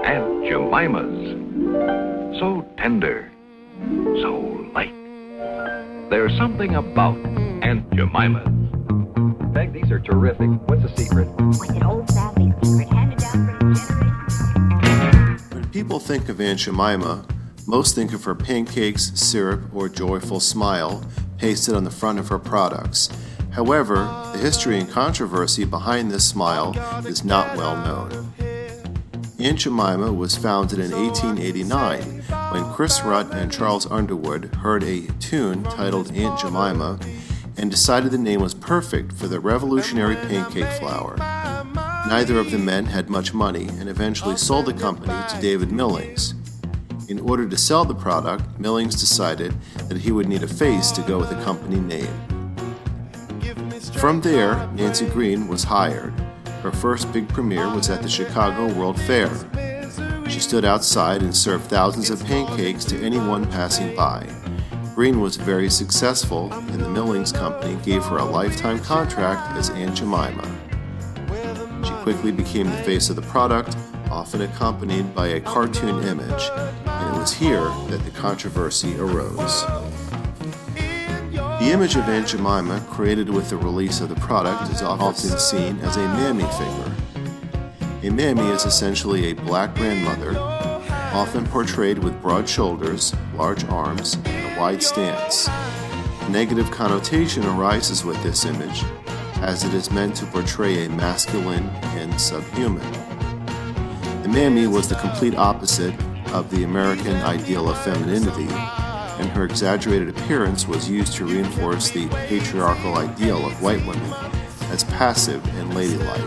Aunt Jemima's. So tender, so light. There's something about Aunt Jemima's. Peg, these are terrific. What's the secret? What's an old family secret handed down from generation? When people think of Aunt Jemima, most think of her pancakes, syrup, or joyful smile pasted on the front of her products. However, the history and controversy behind this smile is not well known. Aunt Jemima was founded in 1889 when Chris Rutt and Charles Underwood heard a tune titled Aunt Jemima and decided the name was perfect for the revolutionary pancake flour. Neither of the men had much money and eventually sold the company to David Millings. In order to sell the product, Millings decided that he would need a face to go with the company name. From there, Nancy Green was hired. Her first big premiere was at the Chicago World Fair. She stood outside and served thousands of pancakes to anyone passing by. Green was very successful, and the Millings Company gave her a lifetime contract as Aunt Jemima. She quickly became the face of the product, often accompanied by a cartoon image, and it was here that the controversy arose. The image of Aunt Jemima, created with the release of the product, is often seen as a mammy figure. A mammy is essentially a black grandmother, often portrayed with broad shoulders, large arms, and a wide stance. A negative connotation arises with this image, as it is meant to portray a masculine and subhuman. The mammy was the complete opposite of the American ideal of femininity, and her exaggerated appearance was used to reinforce the patriarchal ideal of white women as passive and ladylike.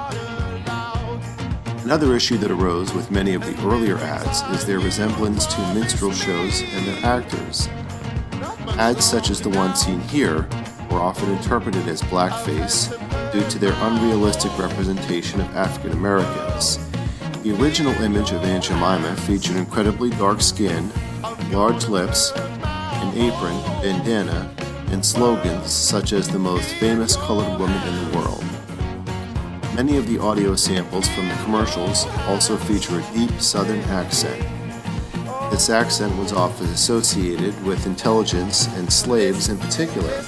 Another issue that arose with many of the earlier ads is their resemblance to minstrel shows and their actors. Ads such as the one seen here were often interpreted as blackface due to their unrealistic representation of African Americans. The original image of Aunt Jemima featured incredibly dark skin, large lips, an apron, bandana, and slogans such as the most famous colored woman in the world. Many of the audio samples from the commercials also feature a deep Southern accent. This accent was often associated with intelligence and slaves in particular.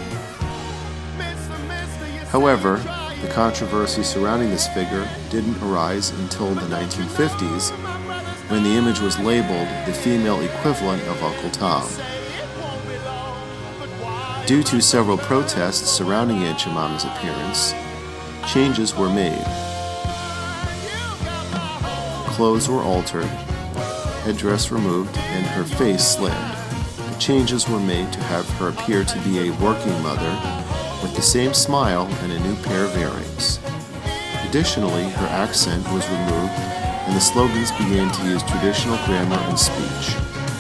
However, the controversy surrounding this figure didn't arise until the 1950s, when the image was labeled the female equivalent of Uncle Tom. Due to several protests surrounding Aunt Jemima's appearance, changes were made. Clothes were altered, headdress removed, and her face slimmed. The changes were made to have her appear to be a working mother with the same smile and a new pair of earrings. Additionally, her accent was removed and the slogans began to use traditional grammar and speech.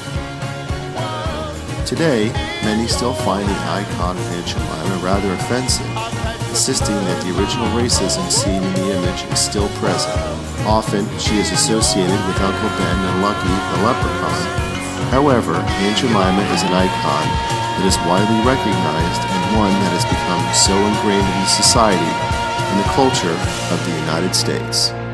Today, many still find the icon of Aunt Jemima rather offensive, insisting that the original racism seen in the image is still present. Often, she is associated with Uncle Ben and Lucky the Leprechaun. However, Aunt Jemima is an icon that is widely recognized and one that has become so ingrained in society and the culture of the United States.